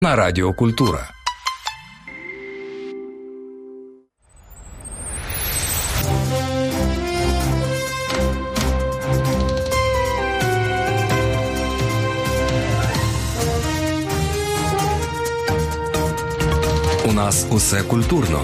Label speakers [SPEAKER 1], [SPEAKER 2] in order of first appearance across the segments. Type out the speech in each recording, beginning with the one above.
[SPEAKER 1] на Радіо Культура. У нас усе культурно.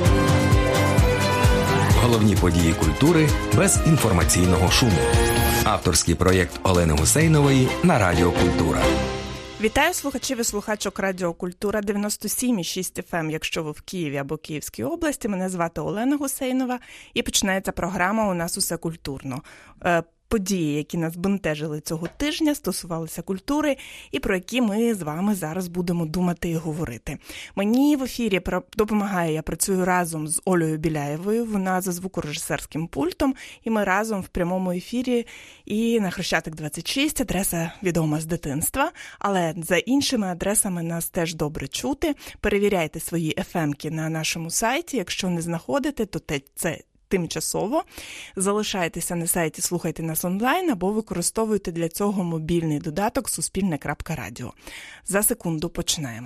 [SPEAKER 1] Головні події культури без інформаційного шуму. Авторський проєкт Олени Гусейнової на Радіо Культура.
[SPEAKER 2] Вітаю слухачів і слухачок Радіо Культура 97,6 FM, якщо ви в Києві або Київській області. Мене звати Олена Гусейнова і починається програма «У нас усе культурно». Події, які нас бентежили цього тижня, стосувалися культури і про які ми з вами зараз будемо думати і говорити. Мені в ефірі допомагає, я працюю разом з Олею Біляєвою, вона за звукорежисерським пультом, і ми разом в прямому ефірі і на Хрещатик 26, адреса відома з дитинства, але за іншими адресами нас теж добре чути. Перевіряйте свої FM-ки на нашому сайті, якщо не знаходите, то це тимчасово. Залишайтеся на сайті, слухайте нас онлайн або використовуйте для цього мобільний додаток Суспільне.Радіо. За секунду починаємо.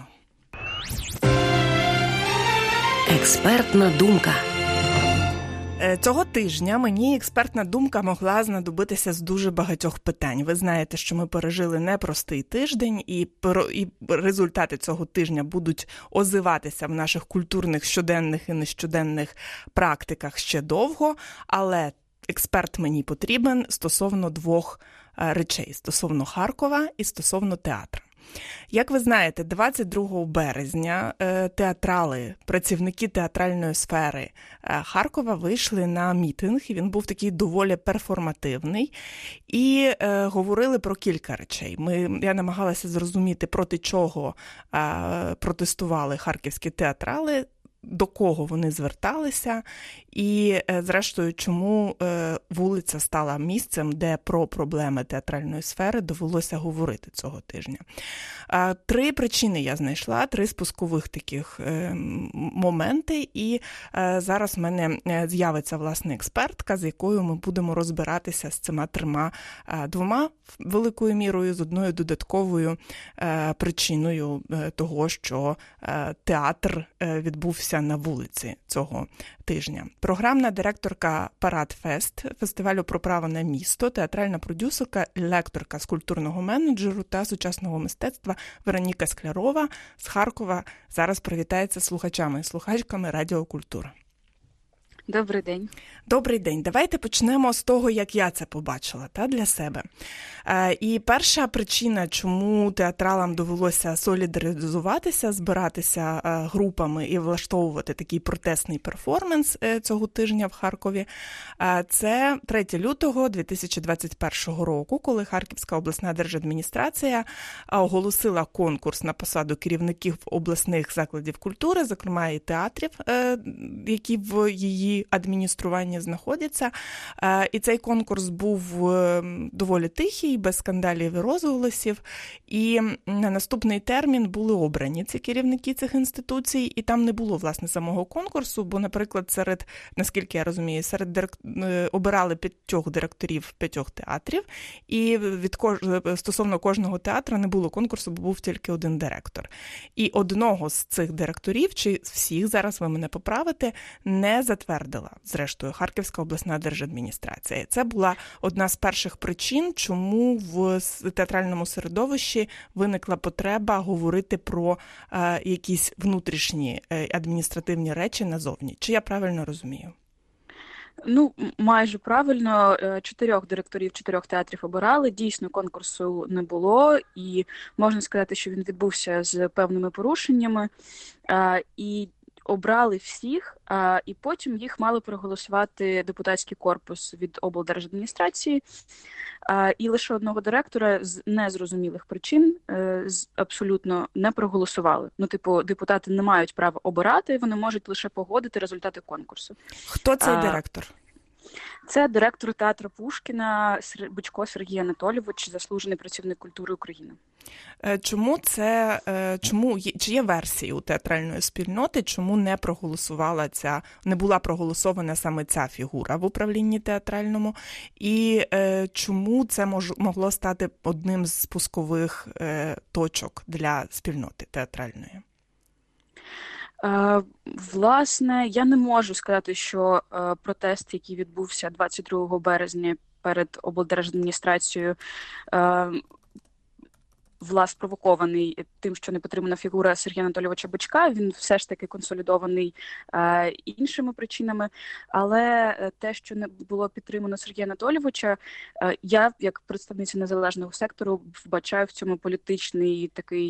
[SPEAKER 3] Експертна думка.
[SPEAKER 2] Цього тижня мені експертна думка могла знадобитися з дуже багатьох питань. Ви знаєте, що ми пережили непростий тиждень, і результати цього тижня будуть озиватися в наших культурних щоденних і нещоденних практиках ще довго, але експерт мені потрібен стосовно двох речей – стосовно Харкова і стосовно театру. Як ви знаєте, 22 березня театрали, працівники театральної сфери Харкова вийшли на мітинг, і він був такий доволі перформативний, і говорили про кілька речей. Я намагалася зрозуміти, проти чого протестували харківські театрали, до кого вони зверталися і, зрештою, чому вулиця стала місцем, де про проблеми театральної сфери довелося говорити цього тижня. 3 причини я знайшла, 3 спускових таких моменти, і зараз в мене з'явиться, власне, експертка, з якою ми будемо розбиратися з цими 2 великою мірою, з одною додатковою причиною того, що театр відбувся на вулиці цього тижня. Програмна директорка «Парад-фест» фестивалю про право на місто, театральна продюсерка, лекторка з культурного менеджеру та сучасного мистецтва Вероніка Склярова з Харкова зараз привітається з слухачами і слухачками Радіо Культура.
[SPEAKER 4] Добрий день.
[SPEAKER 2] Добрий день. Давайте почнемо з того, як я це побачила для себе. І перша причина, чому театралам довелося солідаризуватися, збиратися групами і влаштовувати такий протестний перформанс цього тижня в Харкові, це 3 лютого 2021 року, коли Харківська обласна держадміністрація оголосила конкурс на посаду керівників обласних закладів культури, зокрема і театрів, які в її адмініструванні знаходяться. І цей конкурс був доволі тихий, без скандалів і розголосів. І на наступний термін були обрані ці керівники цих інституцій, і там не було, власне, самого конкурсу, бо, наприклад, наскільки я розумію, обирали 5 директорів 5 театрів, і стосовно кожного театру не було конкурсу, бо був тільки один директор. І одного з цих директорів, чи всіх, зараз ви мене поправите, не затвердила, зрештою, Харківська обласна держадміністрація. Це була одна з перших причин, чому в театральному середовищі виникла потреба говорити про якісь внутрішні адміністративні речі назовні. Чи я правильно розумію?
[SPEAKER 4] Майже правильно. 4 директорів 4 театрів обирали. Дійсно, конкурсу не було. І можна сказати, що він відбувся з певними порушеннями. І обрали всіх, і потім їх мали проголосувати депутатський корпус від облдержадміністрації, і лише одного директора з незрозумілих причин абсолютно не проголосували. Депутати не мають права обирати, вони можуть лише погодити результати конкурсу.
[SPEAKER 2] Хто цей директор?
[SPEAKER 4] Це директор театру Пушкіна Бичко Сергій Анатолійович, заслужений працівник культури України.
[SPEAKER 2] Чи є версії у театральної спільноти, чому не була проголосована саме ця фігура в управлінні театральному, і чому це могло стати одним з спускових точок для спільноти театральної?
[SPEAKER 4] Власне, я не можу сказати, що протест, який відбувся 22 березня перед облдержадміністрацією, спровокований тим, що не підтримана фігура Сергія Анатолійовича Бичка, він все ж таки консолідований іншими причинами, але те, що не було підтримано Сергія Анатолійовича, я, як представниця незалежного сектору, вбачаю в цьому політичний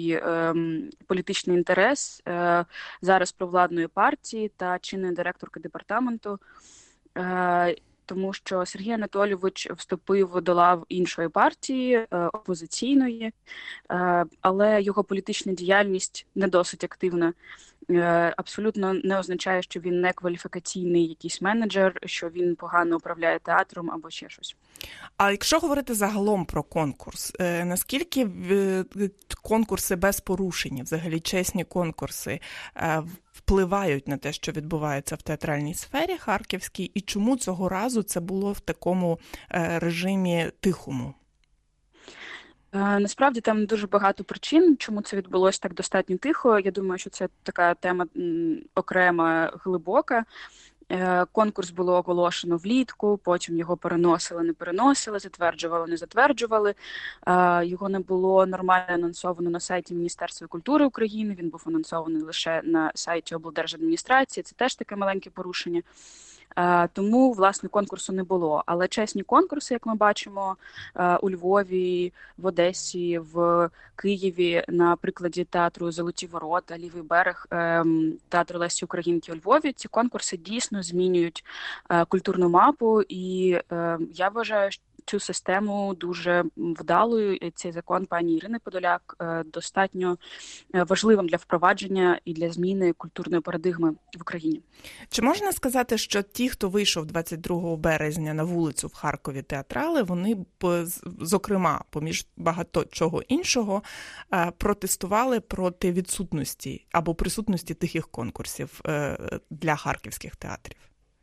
[SPEAKER 4] інтерес зараз провладної партії та чинної директорки департаменту, тому що Сергій Анатолійович вступив до лав іншої партії, опозиційної, але його політична діяльність не досить активна. Абсолютно не означає, що він не кваліфікаційний якийсь менеджер, що він погано управляє театром або ще щось.
[SPEAKER 2] А якщо говорити загалом про конкурс, наскільки конкурси без порушень, взагалі чесні конкурси, впливають на те, що відбувається в театральній сфері харківській, і чому цього разу це було в такому режимі тихому?
[SPEAKER 4] Насправді там дуже багато причин, чому це відбулося так достатньо тихо. Я думаю, що це така тема окрема, глибока. Конкурс було оголошено влітку, потім його переносили, не переносили, затверджували, не затверджували. Його не було нормально анонсовано на сайті Міністерства культури України, він був анонсований лише на сайті облдержадміністрації, це теж таке маленьке порушення. Тому, власне, конкурсу не було. Але чесні конкурси, як ми бачимо, у Львові, в Одесі, в Києві, на прикладі театру «Золоті ворота», «Лівий берег», театру Лесі Українки у Львові, ці конкурси дійсно змінюють культурну мапу, і я вважаю, що цю систему дуже вдалою. Цей закон пані Ірини Подоляк достатньо важливим для впровадження і для зміни культурної парадигми в Україні.
[SPEAKER 2] Чи можна сказати, що ті, хто вийшов 22 березня на вулицю в Харкові театрали, вони, зокрема, поміж багато чого іншого, протестували проти відсутності або присутності тихих конкурсів для харківських театрів?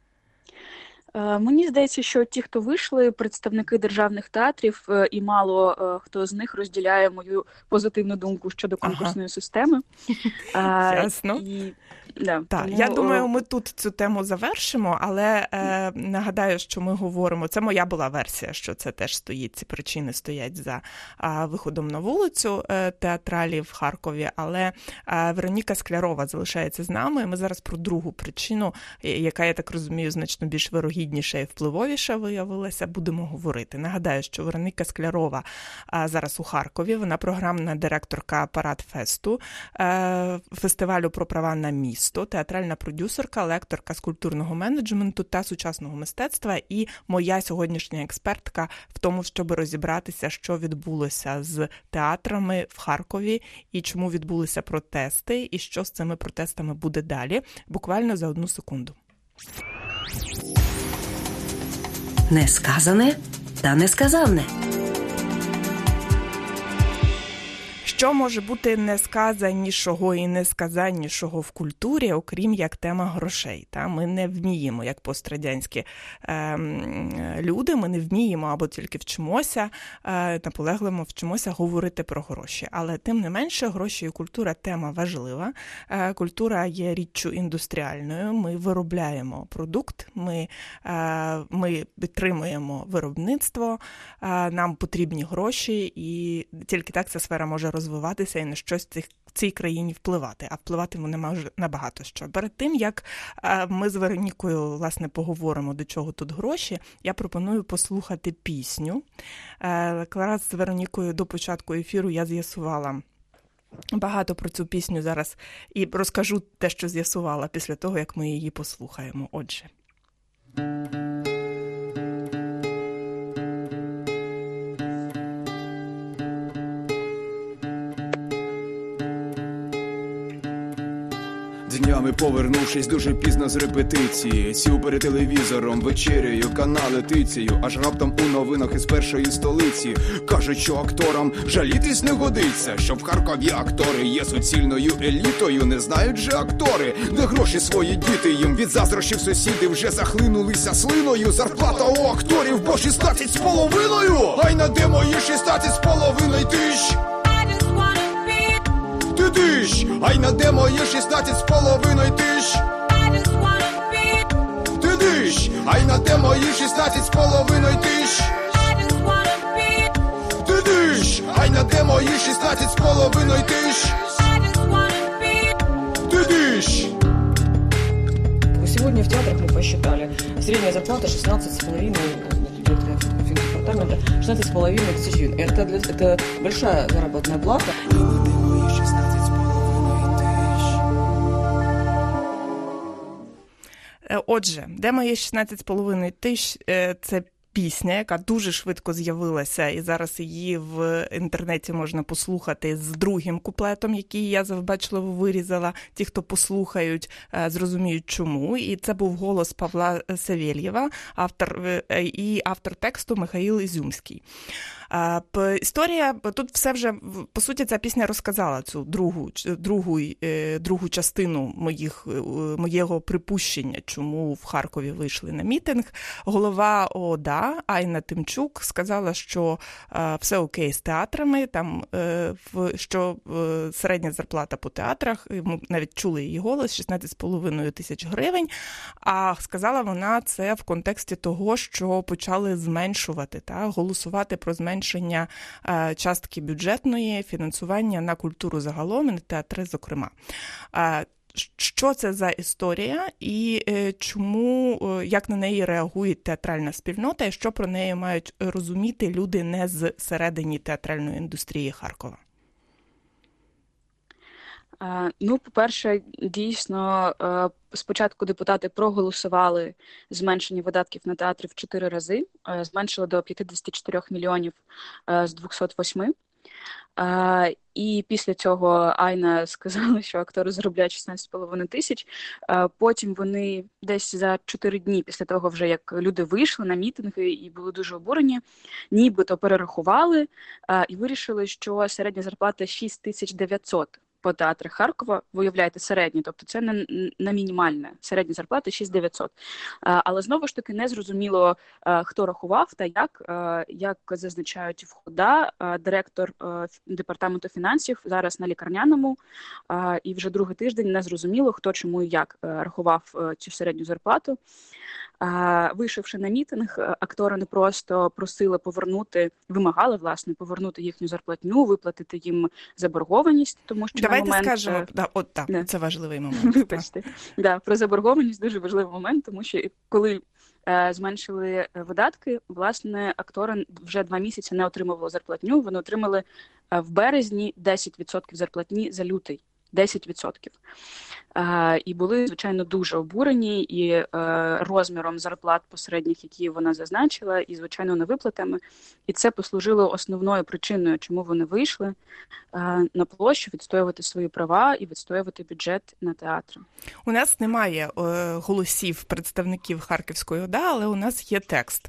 [SPEAKER 4] Мені здається, що ті, хто вийшли, представники державних театрів, і мало хто з них розділяє мою позитивну думку щодо конкурсної системи.
[SPEAKER 2] Ясно. Так,
[SPEAKER 4] тому...
[SPEAKER 2] Я думаю, ми тут цю тему завершимо, але нагадаю, що ми говоримо, це моя була версія, що це теж стоїть, ці причини стоять за виходом на вулицю театралів в Харкові, але Вероніка Склярова залишається з нами, ми зараз про другу причину, яка, я так розумію, значно більш вирогідніша і впливовіша виявилася, будемо говорити. Нагадаю, що Вероніка Склярова зараз у Харкові, вона програмна директорка Парадфесту, фестивалю про права на місто, театральна продюсерка, лекторка з культурного менеджменту та сучасного мистецтва і моя сьогоднішня експертка в тому, щоб розібратися, що відбулося з театрами в Харкові і чому відбулися протести, і що з цими протестами буде далі. Буквально за 1 секунду.
[SPEAKER 3] Несказане та несказанне.
[SPEAKER 2] Що може бути несказанішого і несказаннішого в культурі, окрім як тема грошей? Ми не вміємо, як пострадянські люди, ми не вміємо або тільки вчимося, наполегливо вчимося говорити про гроші. Але тим не менше, гроші і культура – тема важлива. Культура є річчю індустріальною, ми виробляємо продукт, ми підтримуємо виробництво, нам потрібні гроші, і тільки так ця сфера може розвиватися і на щось в цій країні впливати. А впливати вона може на багато що. Перед тим, як ми з Веронікою, власне, поговоримо, до чого тут гроші, я пропоную послухати пісню. Якраз з Веронікою до початку ефіру я з'ясувала багато про цю пісню зараз і розкажу те, що з'ясувала після того, як ми її послухаємо. Отже.
[SPEAKER 5] Днями повернувшись дуже пізно з репетиції, сів перед телевізором, вечеряю, канали тицею, аж раптом у новинах із першої столиці кажуть, що акторам жалітись не годиться, що в Харкові актори є суцільною елітою. Не знають же актори, де гроші свої діти їм від заздрощів сусіди вже захлинулися слиною. Зарплата у акторів по 16,5, ай на де мої 16,5 тисяч? Ти-диш, ай на де мої 16,5 тисяч? Ти-диш, ай на де мої 16,5 тисяч? Ти-диш, ай на де мої 16,5 тисяч? Ты-дыщ!
[SPEAKER 6] Сегодня в театрах мы посчитали. Средняя зарплата 16,5 департамента, 16,5 тысяч гривен. Это большая заработная плата.
[SPEAKER 2] Отже, де мої 16,5 тисяч – це пісня, яка дуже швидко з'явилася, і зараз її в інтернеті можна послухати з другим куплетом, який я завбачливо вирізала. Ті, хто послухають, зрозуміють чому. І це був голос Павла Савєлєва, автор тексту Михаїл Ізюмський. Історія, тут все вже, по суті, ця пісня розказала цю другу частину моєго припущення, чому в Харкові вийшли на мітинг. Голова ООДА Айна Тимчук сказала, що все окей з театрами, там, що середня зарплата по театрах, ми навіть чули її голос, 16,5 тисяч гривень, а сказала вона це в контексті того, що почали зменшувати, голосувати про зменшення частки бюджетної, фінансування на культуру загалом і на театри зокрема. Що це за історія і чому, як на неї реагує театральна спільнота і що про неї мають розуміти люди не з середини театральної індустрії Харкова?
[SPEAKER 4] По-перше, дійсно, спочатку депутати проголосували зменшення видатків на театри в 4 рази, зменшили до 54 мільйонів з 208. І після цього Айна сказала, що актори заробляють 16,5 тисяч. Потім вони десь за 4 дні після того, вже як люди вийшли на мітинги і були дуже обурені, нібито перерахували і вирішили, що середня зарплата 6900 по театрах Харкова, виявляєте, середні, тобто це не мінімальна, середня зарплата 6900. Але знову ж таки не зрозуміло, хто рахував та як зазначають в ОДА, директор департаменту фінансів зараз на лікарняному, і вже другий тиждень не зрозуміло, хто чому і як рахував цю середню зарплату. Вийшовши на мітинг, актори не просто просили вимагали, власне, повернути їхню зарплатню, виплатити їм заборгованість, тому що
[SPEAKER 2] давайте
[SPEAKER 4] на момент...
[SPEAKER 2] скажемо, це важливий момент.
[SPEAKER 4] Вибачте. Про заборгованість дуже важливий момент, тому що коли зменшили видатки, власне, актори вже 2 місяці не отримували зарплатню, вони отримали в березні 10% зарплатні за лютий. 10%. І були, звичайно, дуже обурені і розміром зарплат посередніх, які вона зазначила, і, звичайно, невиплатами. І це послужило основною причиною, чому вони вийшли на площу відстоювати свої права і відстоювати бюджет на театри.
[SPEAKER 2] У нас немає голосів представників Харківської ОДА, але у нас є текст.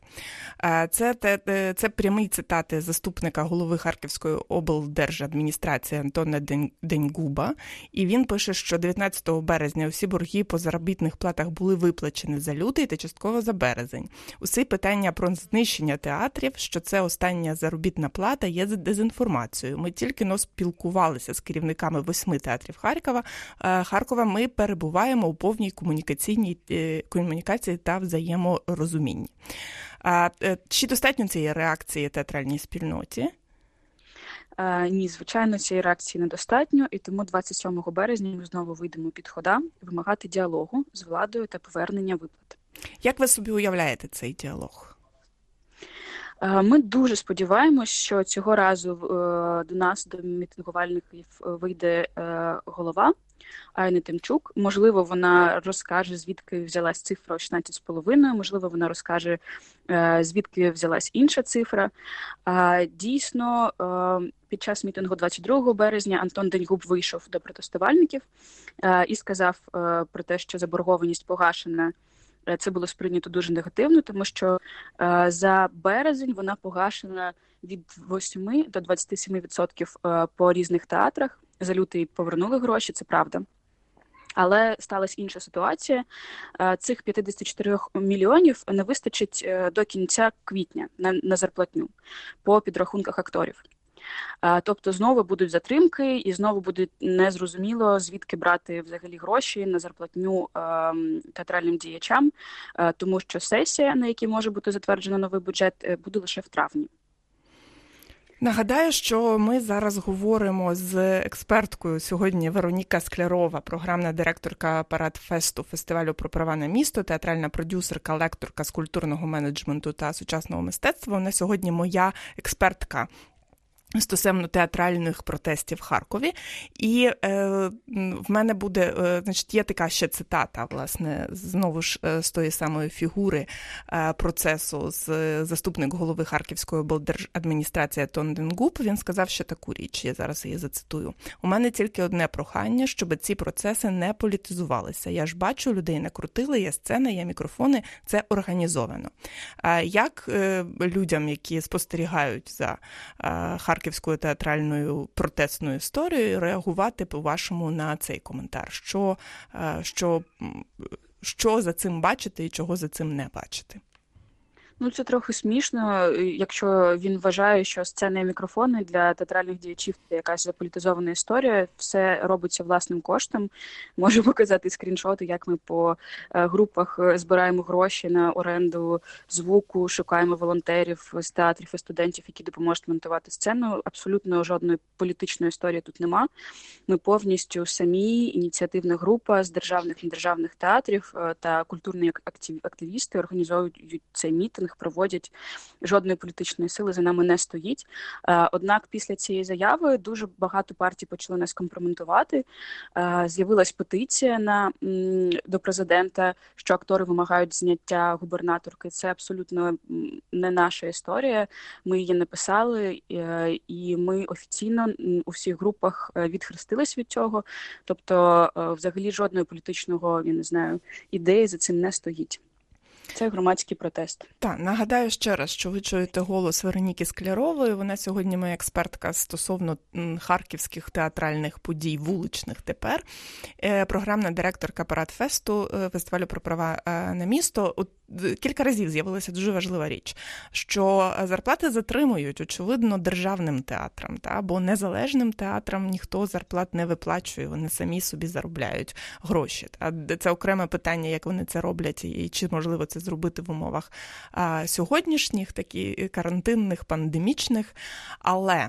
[SPEAKER 2] Це прямі цитати заступника голови Харківської облдержадміністрації Антона Деньгуба. І він пише, що 19 березня усі борги по заробітних платах були виплачені за лютий та частково за березень. Усі питання про знищення театрів, що це остання заробітна плата, є дезінформацією. Ми тільки спілкувалися з керівниками 8 театрів Харкова. Ми перебуваємо у повній комунікації та взаєморозумінні. Чи достатньо цієї реакції театральній спільноті?
[SPEAKER 4] Ні, звичайно, цієї реакції недостатньо, і тому 27 березня ми знову вийдемо під ОДА вимагати діалогу з владою та повернення виплат.
[SPEAKER 2] Як ви собі уявляєте цей діалог?
[SPEAKER 4] Ми дуже сподіваємось, що цього разу до нас, до мітингувальників, вийде голова Айни Тимчук. Можливо, вона розкаже, звідки взялась цифра 16,5, можливо, вона розкаже, звідки взялась інша цифра. Дійсно, під час мітингу 22 березня Антон Деньгуб вийшов до протестувальників і сказав про те, що заборгованість погашена. Це було сприйнято дуже негативно, тому що за березень вона погашена від 8 до 27% по різних театрах. За лютий повернули гроші, це правда. Але сталася інша ситуація. Цих 54 мільйонів не вистачить до кінця квітня на зарплатню по підрахунках акторів. Тобто знову будуть затримки і знову буде незрозуміло, звідки брати взагалі гроші на зарплатню театральним діячам, тому що сесія, на якій може бути затверджено новий бюджет, буде лише в травні.
[SPEAKER 2] Нагадаю, що ми зараз говоримо з експерткою сьогодні Вероніка Склярова, програмна директорка Парадфесту фестивалю про права на місто, театральна продюсерка, лекторка з культурного менеджменту та сучасного мистецтва. Вона сьогодні моя експертка стосовно театральних протестів в Харкові. І в мене буде, значить, є така ще цитата, власне, знову ж з тої самої фігури процесу, з заступник голови Харківської облдержадміністрації Антон Деньгуб. Він сказав ще таку річ, я зараз її зацитую. «У мене тільки одне прохання, щоб ці процеси не політизувалися. Я ж бачу, людей накрутили, є сцена, є мікрофони, це організовано». Як людям, які спостерігають за Харківською театральною протестною історією, реагувати, по-вашому, на цей коментар? Що за цим бачити і чого за цим не бачити?
[SPEAKER 4] Ну, це трохи смішно, якщо він вважає, що сцена і мікрофони для театральних діячів – це якась заполітизована історія, все робиться власним коштом. Можу показати скріншоти, як ми по групах збираємо гроші на оренду звуку, шукаємо волонтерів з театрів і студентів, які допоможуть монтувати сцену. Абсолютно жодної політичної історії тут нема. Ми повністю самі, ініціативна група з державних і недержавних театрів та культурні активісти організовують цей мітинг, проводять, жодної політичної сили за нами не стоїть. Однак після цієї заяви дуже багато партій почали нас компрометувати. З'явилась петиція до президента, що актори вимагають зняття губернаторки. Це абсолютно не наша історія. Ми її написали, і ми офіційно у всіх групах відхрестились від цього. Тобто, взагалі, жодної політичного, я не знаю, ідеї за цим не стоїть. Це громадський протест.
[SPEAKER 2] Так, нагадаю ще раз, що ви чуєте голос Вероніки Склярової. Вона сьогодні моя експертка стосовно харківських театральних подій, вуличних тепер. Програмна директорка Парадфесту фестивалю про права на місто. Кілька разів з'явилася дуже важлива річ, що зарплати затримують, очевидно, державним театрам, бо незалежним театрам ніхто зарплат не виплачує, вони самі собі заробляють гроші. Це окреме питання, як вони це роблять і чи можливо це зробити в умовах сьогоднішніх, такі карантинних, пандемічних, але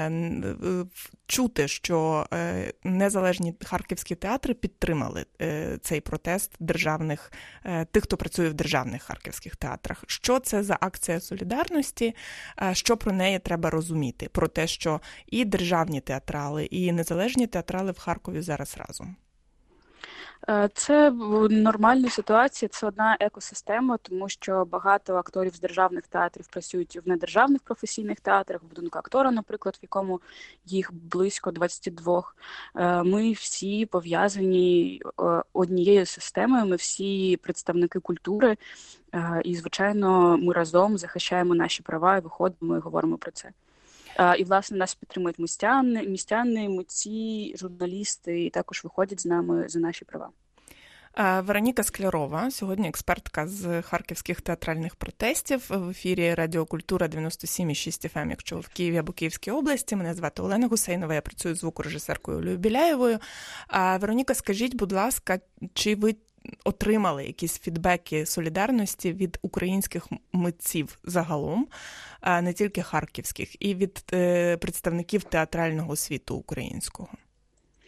[SPEAKER 2] чути, що незалежні харківські театри підтримали цей протест державних, тих, хто працює в державних харківських театрах. Що це за акція солідарності? Що про неї треба розуміти? Про те, що і державні театрали, і незалежні театрали в Харкові зараз разом.
[SPEAKER 4] Це нормальна ситуація, це одна екосистема, тому що багато акторів з державних театрів працюють в недержавних професійних театрах, в будинку актора, наприклад, в якому їх близько 22. Ми всі пов'язані однією системою, ми всі представники культури, і, звичайно, ми разом захищаємо наші права і виходимо і говоримо про це. І, власне, нас підтримують містяни, митці, журналісти, і також виходять з нами за наші права.
[SPEAKER 2] Вероніка Склярова, сьогодні експертка з харківських театральних протестів в ефірі Радіо Культура 97,6 FM, якщо в Києві або Київській області. Мене звати Олена Гусейнова, я працюю звукорежисеркою Олею Біляєвою. Вероніка, скажіть, будь ласка, чи ви отримали якісь фідбеки солідарності від українських митців загалом, не тільки харківських, і від представників театрального світу українського?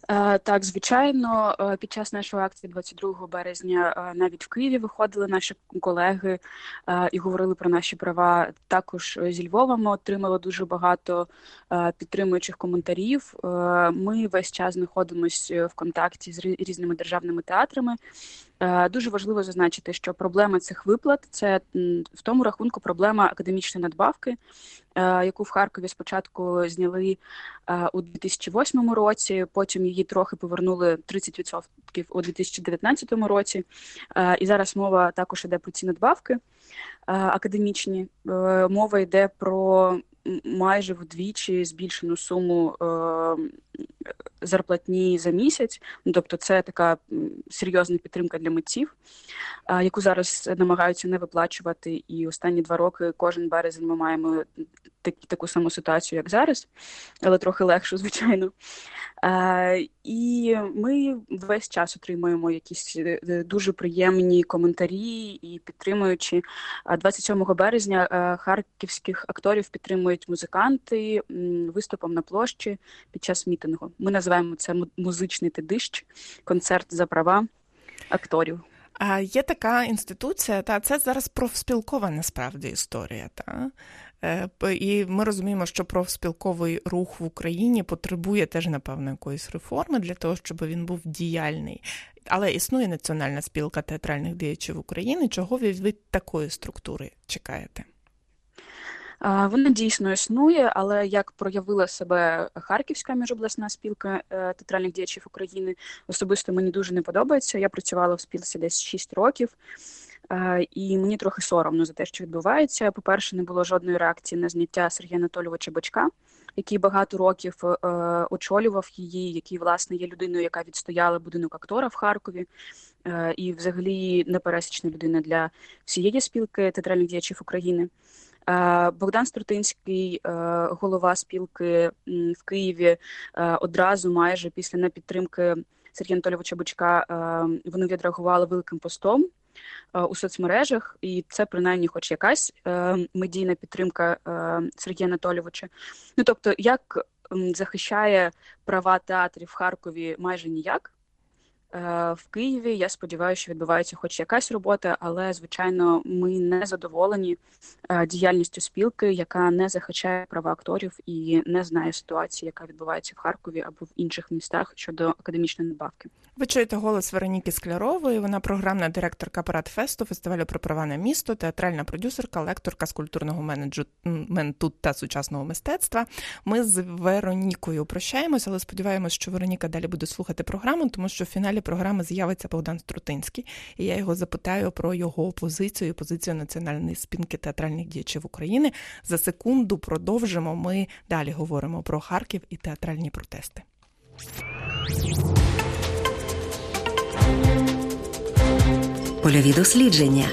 [SPEAKER 4] Так, звичайно, під час нашої акції 22 березня навіть в Києві виходили наші колеги і говорили про наші права. Також зі Львова ми отримали дуже багато підтримуючих коментарів. Ми весь час знаходимося в контакті з різними державними театрами. Дуже важливо зазначити, що проблема цих виплат – це в тому рахунку проблема академічної надбавки, яку в Харкові спочатку зняли у 2008 році, потім її трохи повернули 30% у 2019 році. І зараз мова також йде про ці надбавки академічні. Мова йде про майже вдвічі збільшену суму зарплатні за місяць. Тобто це така серйозна підтримка для митців, яку зараз намагаються не виплачувати. І останні 2 роки кожен березень ми маємо таку саму ситуацію, як зараз, але трохи легшу, звичайно. І ми весь час отримуємо якісь дуже приємні коментарі і підтримуючи. 27 березня харківських акторів підтримують музиканти виступом на площі під час мітингу. Ми називаємо це музичний тидищ, концерт за права акторів.
[SPEAKER 2] Є така інституція, це зараз профспілкова насправді історія, і ми розуміємо, що профспілковий рух в Україні потребує теж, напевно, якоїсь реформи для того, щоб він був діяльний. Але існує Національна спілка театральних діячів України. Чого ви від такої структури чекаєте?
[SPEAKER 4] Вона дійсно існує, але як проявила себе Харківська міжобласна спілка театральних діячів України, особисто мені дуже не подобається. Я працювала в спілці десь 6 років, і мені трохи соромно за те, що відбувається. По-перше, не було жодної реакції на зняття Сергія Анатолійовича Бочка, який багато років очолював її, який, власне, є людиною, яка відстояла будинок актора в Харкові, і взагалі непересічна людина для всієї спілки театральних діячів України. Богдан Струтинський, голова спілки в Києві, одразу майже після непідтримки Сергія Анатолійовича Бочка вони відреагували великим постом у соцмережах, і це принаймні хоч якась медійна підтримка Сергія Анатолійовича. Тобто, як захищає права театрів в Харкові майже ніяк. В Києві, я сподіваюся, що відбувається хоч якась робота, але, звичайно, ми не задоволені діяльністю спілки, яка не захищає права акторів і не знає ситуації, яка відбувається в Харкові або в інших містах щодо академічної надбавки.
[SPEAKER 2] Ви чуєте голос Вероніки Склярової, вона програмна директорка Парадфесту, фестивалю про права на місто, театральна продюсерка, лекторка з культурного менеджменту та сучасного мистецтва. Ми з Веронікою прощаємося, але сподіваємось, що Вероніка далі буде слухати програму, тому що в фіналі програми з'явиться Богдан Струтинський, і я його запитаю про його позицію, позицію Національної спілки театральних діячів України. За секунду продовжимо, ми далі говоримо про Харків і театральні протести.
[SPEAKER 3] Польові дослідження.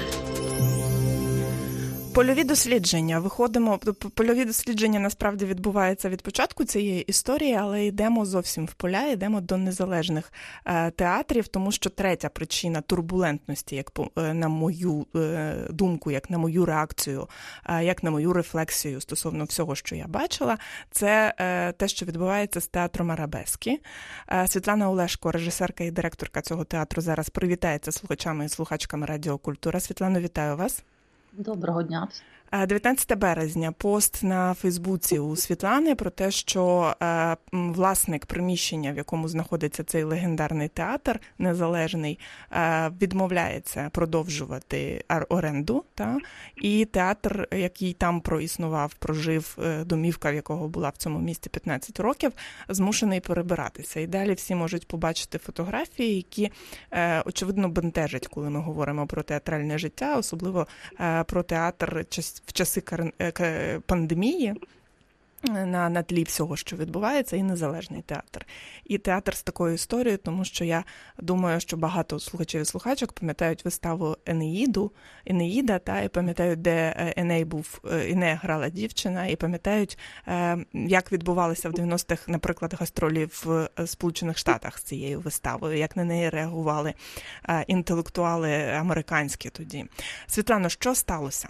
[SPEAKER 2] Польові дослідження. Польові дослідження насправді відбуваються від початку цієї історії, але йдемо зовсім в поля, йдемо до незалежних театрів, тому що третя причина турбулентності, як на мою думку, як на мою реакцію, як на мою рефлексію стосовно всього, що я бачила, це те, що відбувається з театром Арабески. Світлана Олешко, режисерка і директорка цього театру, зараз привітається з слухачами і слухачками Радіо Культура. Світлано, вітаю вас.
[SPEAKER 7] Доброго дня.
[SPEAKER 2] 19 березня пост на Фейсбуці у Світлани про те, що власник приміщення, в якому знаходиться цей легендарний театр незалежний, відмовляється продовжувати оренду. І театр, який там проіснував, прожив, домівка, в якого була в цьому місті 15 років, змушений перебиратися. І далі всі можуть побачити фотографії, які, очевидно, бентежать, коли ми говоримо про театральне життя, особливо про театр в часи пандемії, на тлі всього, що відбувається, і незалежний театр. І театр з такою історією, тому що я думаю, що багато слухачів і слухачок пам'ятають виставу Енеїда, і пам'ятають, де Енея грала дівчина, і пам'ятають, як відбувалися в 90-х, наприклад, гастролі в Сполучених Штатах з цією виставою, як на неї реагували інтелектуали американські тоді. Світлано, що сталося?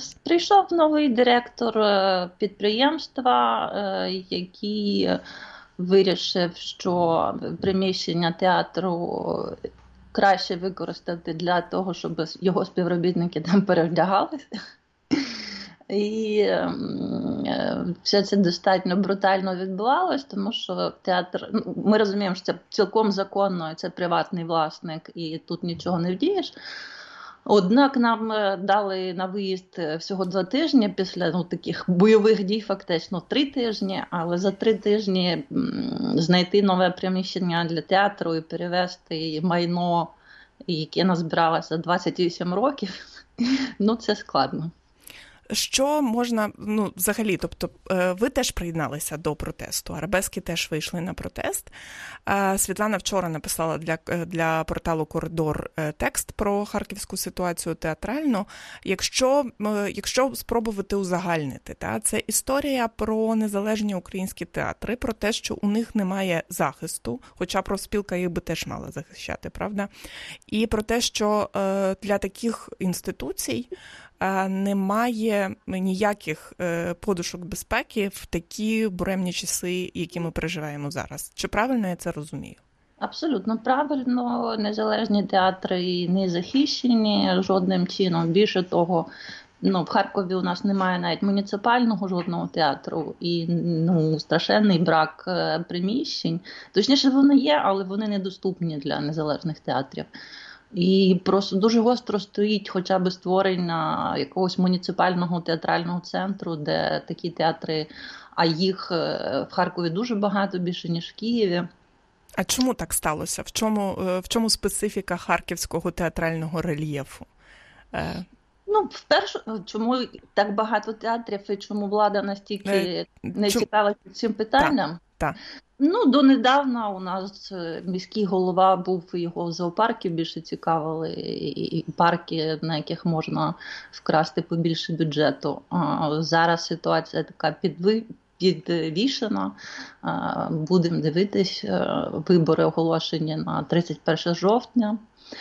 [SPEAKER 7] Прийшов новий директор підприємства, який вирішив, що приміщення театру краще використати для того, щоб його співробітники там перевдягалися. І все це достатньо брутально відбувалось, тому що театр, ми розуміємо, що це цілком законно, це приватний власник, і тут нічого не вдієш. Однак нам дали на виїзд всього 2 тижні після таких бойових дій, фактично 3 тижні, але за 3 тижні знайти нове приміщення для театру і перевести майно, яке назбиралося 28 років, це складно.
[SPEAKER 2] Що можна, взагалі, тобто ви теж приєдналися до протесту, арабески теж вийшли на протест. Світлана вчора написала для порталу «Коридор» текст про харківську ситуацію театральну. Якщо спробувати узагальнити, це історія про незалежні українські театри, про те, що у них немає захисту, хоча профспілка їх би теж мала захищати, правда? І про те, що для таких інституцій немає ніяких подушок безпеки в такі буремні часи, які ми переживаємо зараз. Чи правильно я це розумію?
[SPEAKER 7] Абсолютно правильно. Незалежні театри не захищені жодним чином. Більше того, в Харкові у нас немає навіть муніципального жодного театру і страшенний брак приміщень. Точніше, вони є, але вони недоступні для незалежних театрів. І просто дуже гостро стоїть хоча б створення якогось муніципального театрального центру, де такі театри, а їх в Харкові дуже багато, більше, ніж в Києві.
[SPEAKER 2] А чому так сталося? В чому специфіка харківського театрального рельєфу?
[SPEAKER 7] Чому так багато театрів і чому влада настільки не цікавиться цим питанням?
[SPEAKER 2] Так.
[SPEAKER 7] Донедавна у нас міський голова був, його зоопарки більше цікавили, і парки, на яких можна вкрасти побільше бюджету. Зараз ситуація така підвішена. Будемо дивитись, вибори оголошені на 31 жовтня.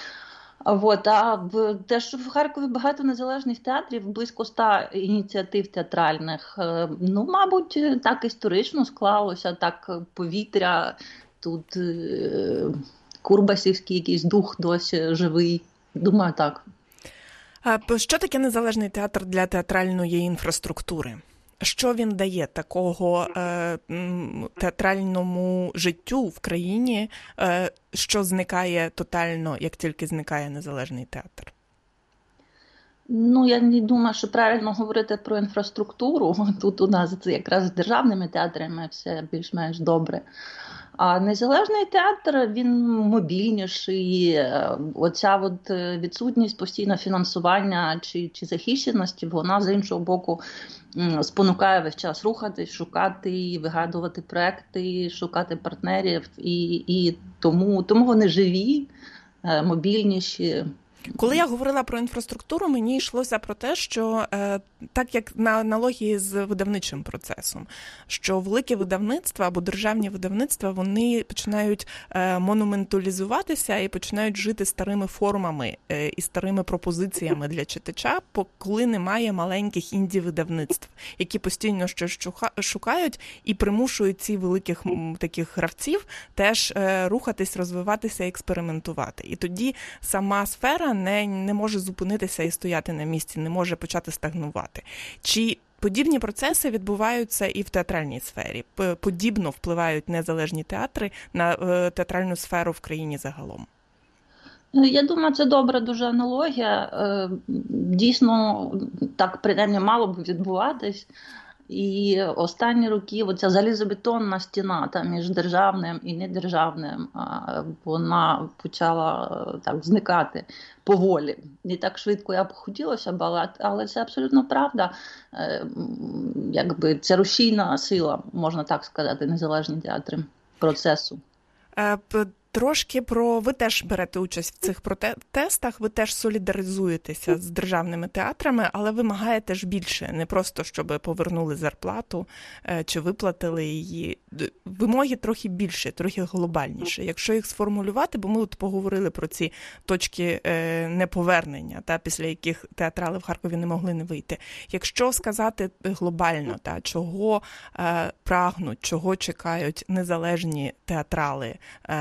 [SPEAKER 7] Те, що в Харкові багато незалежних театрів, близько 100 ініціатив театральних, мабуть, так історично склалося, так повітря, тут курбасівський якийсь дух досі живий, думаю, так.
[SPEAKER 2] Що таке незалежний театр для театральної інфраструктури? Що він дає такого театральному життю в країні, що зникає тотально, як тільки зникає незалежний театр?
[SPEAKER 7] Я не думаю, що правильно говорити про інфраструктуру. Тут у нас якраз з державними театрами все більш-менш добре. А незалежний театр, він мобільніший. Оця відсутність постійного фінансування чи захищеності, вона, з іншого боку, спонукає весь час рухатись, шукати, вигадувати проекти, шукати партнерів. І тому вони живі, мобільніші.
[SPEAKER 2] Коли я говорила про інфраструктуру, мені йшлося про те, що так як на аналогії з видавничим процесом, що великі видавництва або державні видавництва, вони починають монументалізуватися і починають жити старими формами і старими пропозиціями для читача, коли немає маленьких інді-видавництв, які постійно щось шукають і примушують ці великих таких гравців теж рухатись, розвиватися, експериментувати. І тоді сама сфера не може зупинитися і стояти на місці, не може почати стагнувати. Чи подібні процеси відбуваються і в театральній сфері? Подібно впливають незалежні театри на театральну сферу в країні загалом?
[SPEAKER 7] Я думаю, це добра дуже аналогія. Дійсно, так принаймні мало б відбуватись. І останні роки оця залізобетонна стіна між державним і недержавним, вона почала так зникати поволі. Не так швидко, як б хотілося б, але це абсолютно правда. Це рушійна сила, можна так сказати, незалежні театри процесу.
[SPEAKER 2] Трошки ви теж берете участь в цих протестах, ви теж солідаризуєтеся з державними театрами, але вимагаєте ж більше, не просто, щоб повернули зарплату чи виплатили її. Вимоги трохи більше, трохи глобальніше. Якщо їх сформулювати, бо ми от поговорили про ці точки неповернення, після яких театрали в Харкові не могли не вийти. Якщо сказати глобально, чого прагнуть, чого чекають незалежні театрали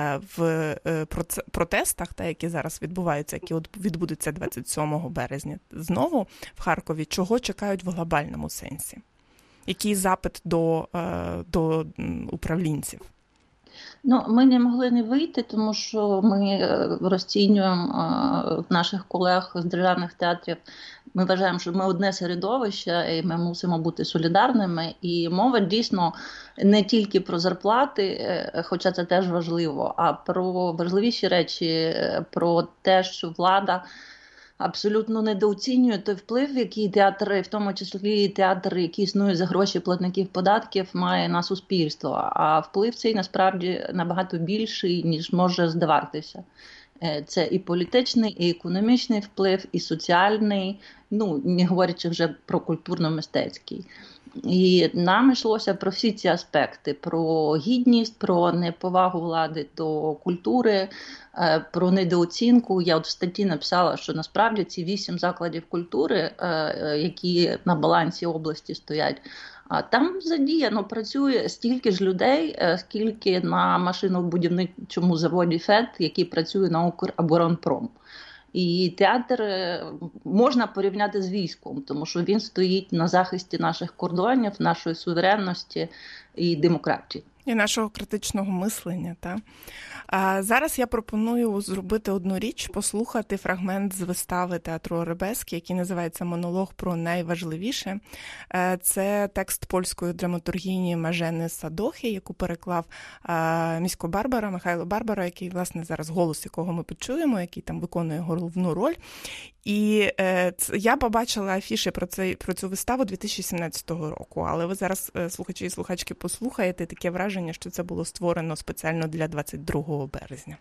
[SPEAKER 2] в протестах, які зараз відбуваються, які відбудуться 27 березня знову в Харкові, чого чекають в глобальному сенсі? Який запит до управлінців?
[SPEAKER 7] Ми не могли не вийти, тому що ми розцінюємо наших колег з державних театрів. Ми вважаємо, що ми одне середовище, і ми мусимо бути солідарними. І мова дійсно не тільки про зарплати, хоча це теж важливо, а про важливіші речі, про те, що влада абсолютно недооцінює той вплив, який театри, в тому числі театри, які існують за гроші платників податків, має на суспільство. А вплив цей насправді набагато більший, ніж може здаватися. Це і політичний, і економічний вплив, і соціальний, не говорячи вже про культурно-мистецький. І нам йшлося про всі ці аспекти, про гідність, про неповагу влади до культури, про недооцінку. Я в статті написала, що насправді ці 8 закладів культури, які на балансі області стоять, там задіяно працює стільки ж людей, скільки на машинобудівничому заводі ФЕД, який працює на Укроборонпром. І театр можна порівняти з військом, тому що він стоїть на захисті наших кордонів, нашої суверенності і демократії.
[SPEAKER 2] І нашого критичного мислення. Зараз я пропоную зробити одну річ, послухати фрагмент з вистави театру Арабески, який називається «Монолог про найважливіше». Це текст польської драматургіні Мажени Садохи, яку переклав місько Барбара, Михайло Барбара, який, власне, зараз голос якого ми почуємо, який там виконує головну роль. І я побачила афіші про цю виставу 2017 року, але ви зараз, слухачі і слухачки, послухаєте таке враження, що це було створено спеціально для 22 березня.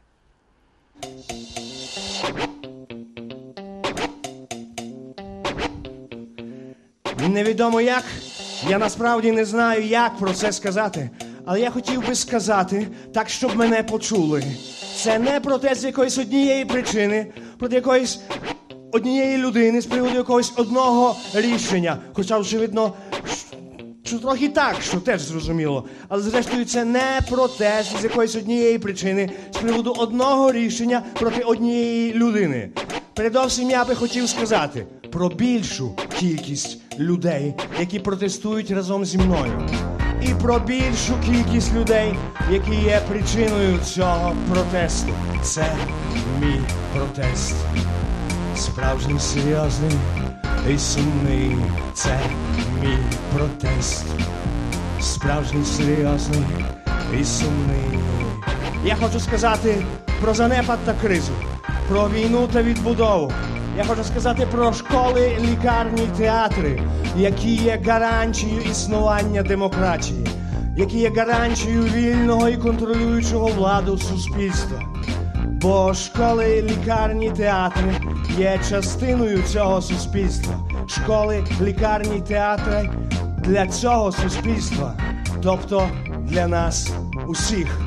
[SPEAKER 8] Невідомо як, я насправді не знаю, як про це сказати, але я хотів би сказати так, щоб мене почули. Це не протест з якоїсь однієї причини, проти якоїсь однієї людини з приводу якогось одного рішення. Хоча, очевидно, що трохи так, що теж зрозуміло. Але зрештою це не протест з якоїсь однієї причини з приводу одного рішення проти однієї людини. Передовсім я би хотів сказати про більшу кількість людей, які протестують разом зі мною. І про більшу кількість людей, які є причиною цього протесту. Це мій протест. Справжній, серйозний і сумний. Це мій протест. Справжній, серйозний і сумний. Я хочу сказати про занепад та кризу, про війну та відбудову. Я хочу сказати про школи, лікарні, театри, які є гарантією існування демократії, які є гарантією вільного і контролюючого владу суспільства. Бо школи, лікарні, театри є частиною цього суспільства. Школи, лікарні, театри для цього суспільства, тобто для нас усіх.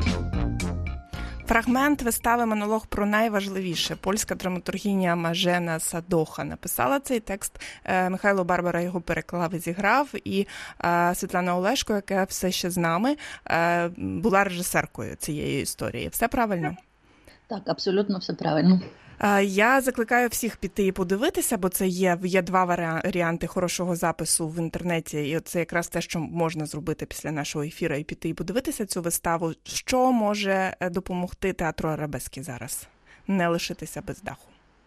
[SPEAKER 2] Фрагмент вистави «Монолог про найважливіше». Польська драматургиня Мажена Садоха написала цей текст. Михайло Барбара його переклав і зіграв. І Світлана Олешко, яка все ще з нами, була режисеркою цієї історії. Все правильно?
[SPEAKER 7] Так, абсолютно все правильно.
[SPEAKER 2] Я закликаю всіх піти і подивитися, бо це є два варіанти хорошого запису в інтернеті, і це якраз те, що можна зробити після нашого ефіру, і піти і подивитися цю виставу. Що може допомогти театру Арабески зараз? Не лишитися без даху.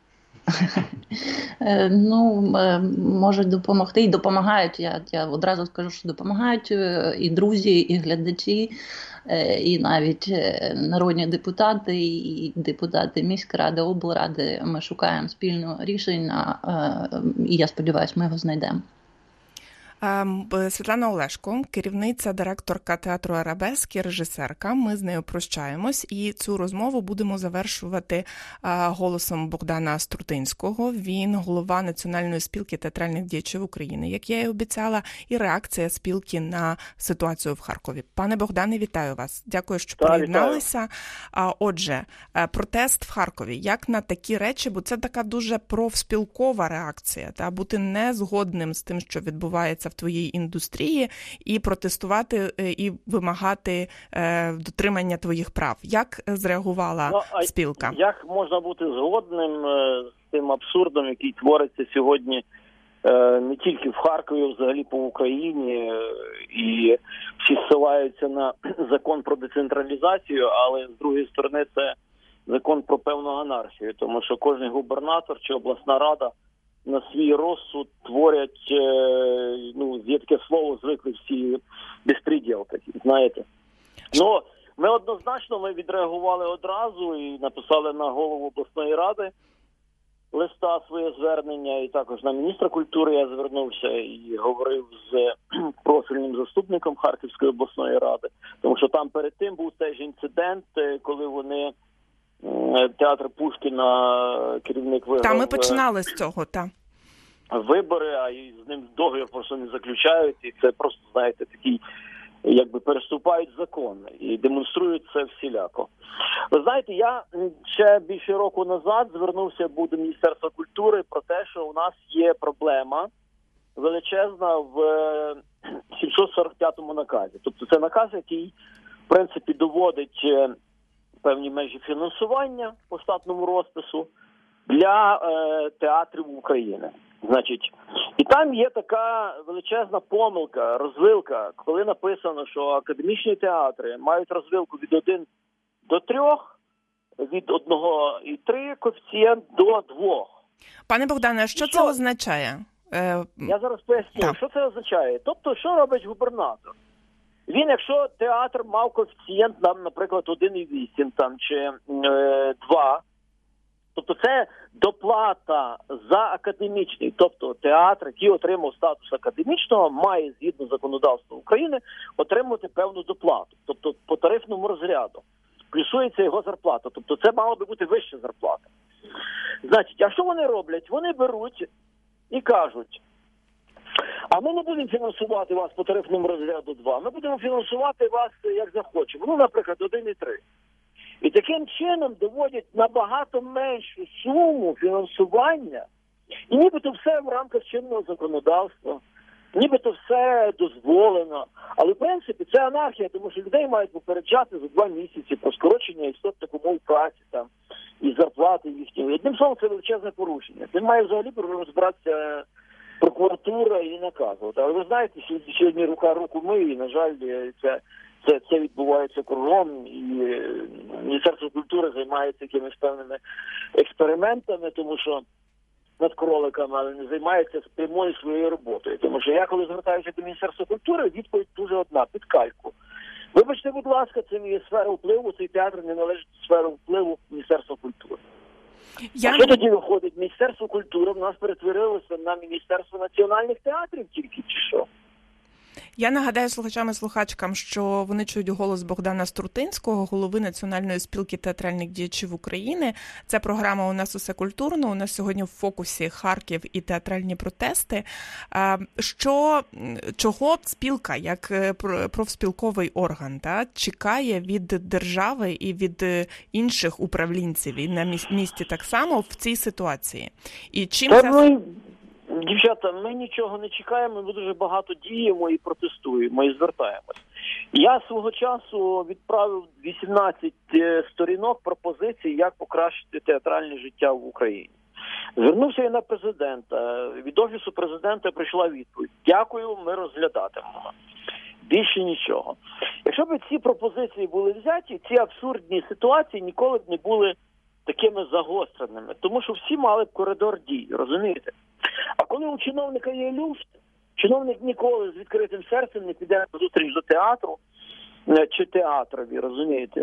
[SPEAKER 7] Можуть допомогти і допомагають. Я одразу скажу, що допомагають і друзі, і глядачі, і навіть народні депутати, і депутати міськради, облради. Ми шукаємо спільне рішення, і я сподіваюся, ми його знайдемо.
[SPEAKER 2] Світлана Олешко, керівниця, директорка театру «Арабеск» і режисерка. Ми з нею прощаємось і цю розмову будемо завершувати голосом Богдана Струтинського. Він голова Національної спілки театральних діячів України, як я і обіцяла, і реакція спілки на ситуацію в Харкові. Пане Богдане, вітаю вас. Дякую, що приєдналися. Отже, протест в Харкові. Як на такі речі, бо це така дуже профспілкова реакція, та бути незгодним з тим, що відбувається в твоїй індустрії, і протестувати, і вимагати дотримання твоїх прав. Як зреагувала спілка?
[SPEAKER 9] Як можна бути згодним з тим абсурдом, який твориться сьогодні не тільки в Харкові, а взагалі по Україні, і всі ссилаються на закон про децентралізацію, але з другої сторони це закон про певну анархію, тому що кожен губернатор чи обласна рада на свій розсуд творять, є таке слово, звикли всі безпреділ такий, знаєте. Ну, ми відреагували одразу і написали на голову обласної ради листа своє звернення, і також на міністра культури я звернувся і говорив з профільним заступником Харківської обласної ради, тому що там перед тим був теж інцидент, коли вони театр Пушкіна, керівник виграв.
[SPEAKER 2] Та ми починали з цього, так.
[SPEAKER 9] Вибори, а і з ним договір просто не заключають, і це просто, знаєте, такий, якби переступають закон і демонструють це всіляко. Ви знаєте, я ще більше року назад звернувся до Міністерства культури про те, що у нас є проблема величезна в 745-му наказі. Тобто це наказ, який, в принципі, доводить певні межі фінансування по штатному розпису для театрів України. Значить, і там є така величезна помилка, розвилка, коли написано, що академічні театри мають розвилку від 1 до 3, від 1,3 коефіцієнт до 2.
[SPEAKER 2] Пане Богдане, що це означає?
[SPEAKER 9] Я зараз поясню, що це означає. Тобто, що робить губернатор? Він, якщо театр мав коефіцієнт, наприклад, 1,8 там, чи 2, тобто це доплата за академічний, тобто театр, який отримав статус академічного, має, згідно законодавства України, отримувати певну доплату, тобто по тарифному розряду. Плюсується його зарплата, тобто це мала би бути вища зарплата. Значить, а що вони роблять? Вони беруть і кажуть, а ми не будемо фінансувати вас по тарифному розряду 2, ми будемо фінансувати вас як захочемо. Ну, наприклад, 1,3. І таким чином доводять набагато меншу суму фінансування, і нібито все в рамках чинного законодавства, нібито все дозволено. Але, в принципі, це анархія, тому що людей мають попереджати за 2 місяці про скорочення істотних умов праці там, і зарплати їхні. Одним словом, це величезне порушення. Це має взагалі розбиратися прокуратура і наказувати. Але ви знаєте, сьогодні рука руку миє, і, на жаль, це відбувається кругом, і Міністерство культури займається якимись певними експериментами, тому що над кроликами, але не займається прямою своєю роботою. Тому що я, коли звертаюся до Міністерства культури, відповідь дуже одна, під кальку. Вибачте, будь ласка, це є сфера впливу, цей театр не належить сферу впливу Міністерства культури. А що тоді виходить? Міністерство культури в нас перетворилося на Міністерство національних театрів тільки, чи що?
[SPEAKER 2] Я нагадаю слухачам і слухачкам, що вони чують голос Богдана Струтинського, голови Національної спілки театральних діячів України. Це програма «У нас усе культурно». У нас сьогодні в фокусі Харків і театральні протести. Чого спілка, як профспілковий орган, чекає від держави і від інших управлінців, і на місці так само в цій ситуації? І чим це...
[SPEAKER 9] Дівчата, ми нічого не чекаємо, ми дуже багато діємо і протестуємо, і звертаємось. Я свого часу відправив 18 сторінок пропозицій, як покращити театральне життя в Україні. Звернувся я на президента. Від Офісу президента прийшла відповідь. Дякую, ми розглядатимемо. Більше нічого. Якщо б ці пропозиції були взяті, ці абсурдні ситуації ніколи б не були такими загостреними. Тому що всі мали б коридор дій, розумієте? А коли у чиновника є люфт, чиновник ніколи з відкритим серцем не піде на зустріч до театру чи театрові, розумієте?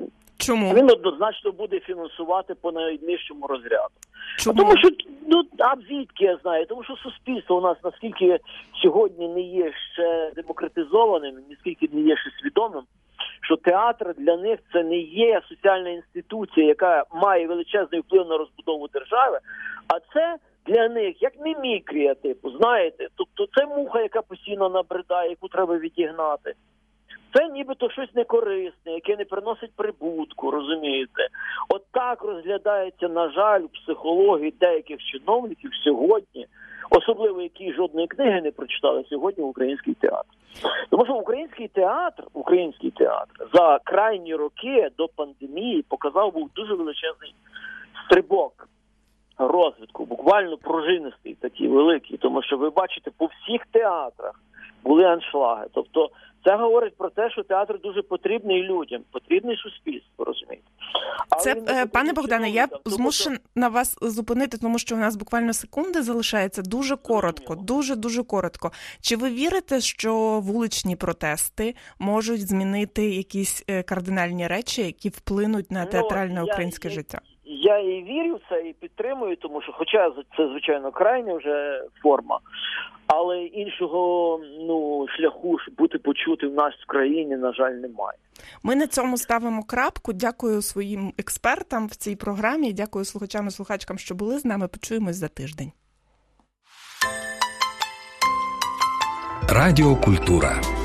[SPEAKER 2] Чому?
[SPEAKER 9] Він однозначно буде фінансувати по найнижчому розряду.
[SPEAKER 2] Чому?
[SPEAKER 9] Тому що, а звідки я знаю? Тому що суспільство у нас наскільки сьогодні не є ще демократизованим, наскільки не є ще свідомим, що театр для них це не є соціальна інституція, яка має величезний вплив на розбудову держави, а це для них як мімікрія, типу, знаєте, тобто це муха, яка постійно набридає, яку треба відігнати. Це нібито щось некорисне, яке не приносить прибутку, розумієте? От так розглядається, на жаль, у психології деяких чиновників сьогодні, особливо які жодної книги не прочитали сьогодні, український театр. Тому що український театр за крайні роки до пандемії показав був дуже величезний стрибок розвитку, буквально пружинистий такий великий, тому що ви бачите, по всіх театрах були аншлаги. Тобто це говорить про те, що театр дуже потрібний людям, потрібний суспільству, розумієте.
[SPEAKER 2] Це, пане Богдане, я змушена вас зупинити, тому що у нас буквально секунди залишається. Дуже коротко, дуже коротко. Чи ви вірите, що вуличні протести можуть змінити якісь кардинальні речі, які вплинуть на театральне українське життя?
[SPEAKER 9] Я і вірю в це, і підтримую, тому що, хоча це, звичайно, крайня вже форма, але іншого шляху, щоб бути почути в нас в країні, на жаль, немає.
[SPEAKER 2] Ми на цьому ставимо крапку. Дякую своїм експертам в цій програмі, дякую слухачам і слухачкам, що були з нами. Почуємось за тиждень.
[SPEAKER 1] Радіокультура.